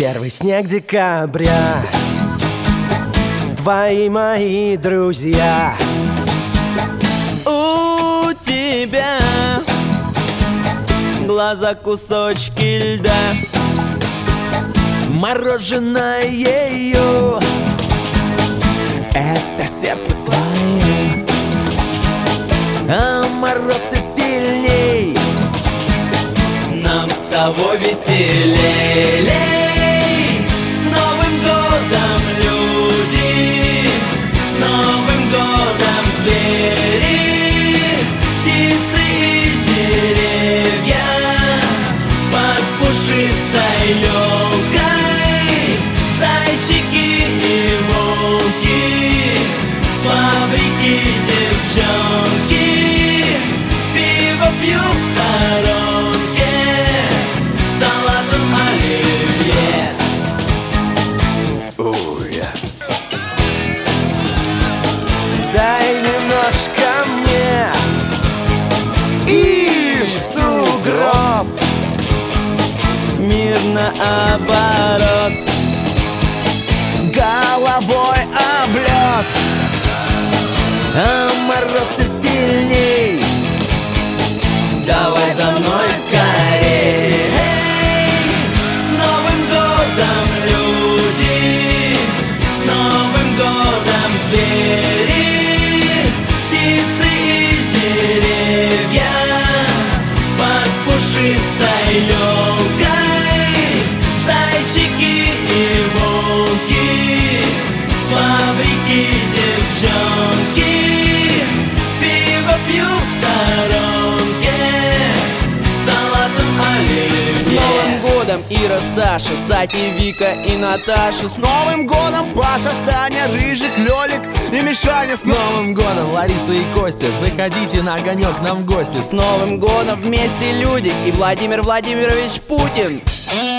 Первый снег декабря, твои мои друзья. У тебя глаза кусочки льда, Мороженое ее, это сердце твое, а мороз и сильней, нам с тобой веселей. С Новым годом, люди, с Новым годом, звери, птицы и деревья под пушистой елкой, зайчики и волки, с фабрики девчонки пиво пьют в сторонке, салатом оливье. дай немножко мне и в сугроб. Мир наоборот, Головой об лед, а мороз и сильней, давай за мной скорей. С Новым годом, люди, с Новым годом, звери, птицы и деревья под пушистой елкой, зайчики и волки, с фабрики девчонки пиво пьют в сторонке, салатом оливье. С Новым годом, Ира, Саша, Сати, Вика и Наташа. С Новым годом, Паша, Саня, Рыжик, Лёлик и Мишаня. С Новым годом, Лариса и Костя, заходите на огонек к нам в гости. С Новым годом вместе люди и Владимир Владимирович Путин.